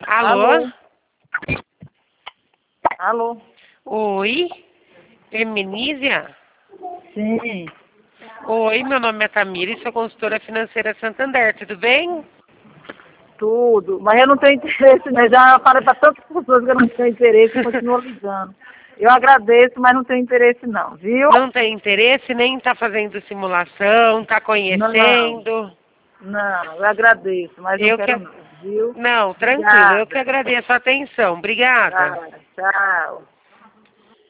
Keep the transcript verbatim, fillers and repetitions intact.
Alô? Alô? Alô? Oi? Eminísia? Sim. Oi, meu nome é Tamira e sou consultora financeira Santander, tudo bem? Tudo. Mas eu não tenho interesse, né? Já falei para tantas pessoas que eu não tenho interesse e continuo ligando. Eu agradeço, mas não tenho interesse não, viu? Não tem interesse, nem tá fazendo simulação, tá Não, conhecendo. não, eu agradeço, mas não Eu que... quero não, viu? Não, tranquilo, eu que Obrigada. agradeço a atenção. Obrigada. Tá, tchau.